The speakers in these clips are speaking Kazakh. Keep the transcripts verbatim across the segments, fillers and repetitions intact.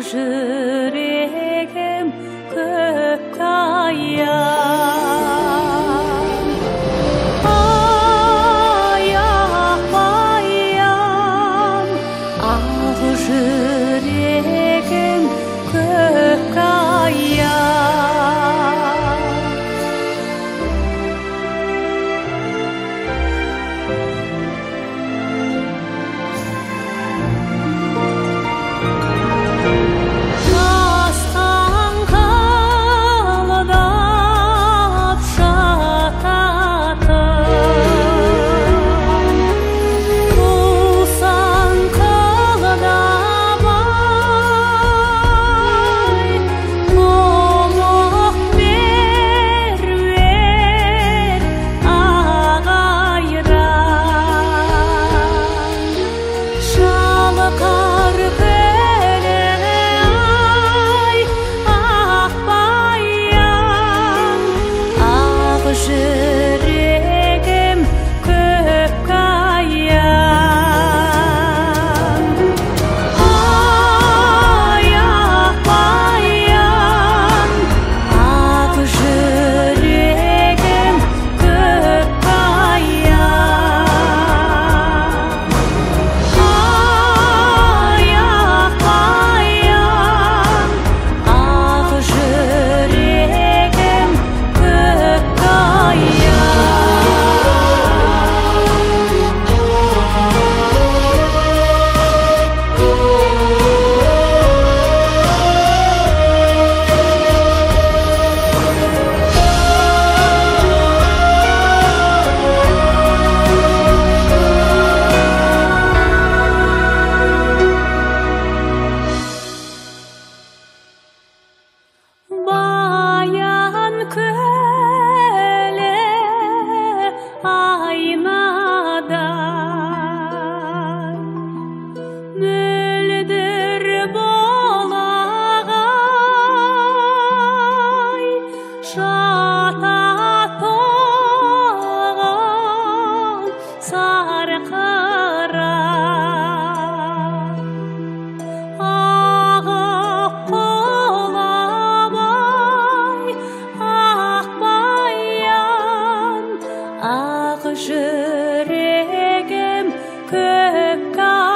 жүрегім көк аян. Аяқ аян, ақ жүрегім көк аян. Тастан қалдап жататын, тусан қалдап ай, толық беруер ағайран. Шалқар көлі ай, ақ баян, ақ жүрегім көк аян. Аяқ баян, ақ жүрегім көк аян. Аяқ баян, ақ жүрегім көк баян көлі айнадай, мөлдір болағай, жататұғын сарқыра. Ағып құлабай, ақ баян, ақ жүрегім көк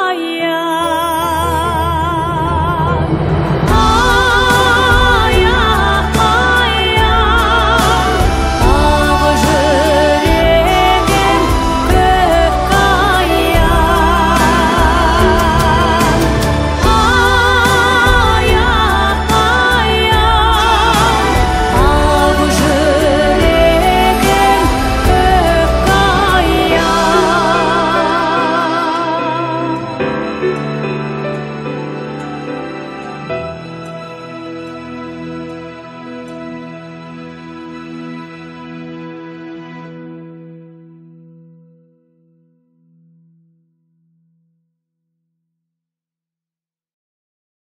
аян. Аяқ баян, ақ жүрегім көк аян. Аяқ баян, ақ жүрегім көк аян.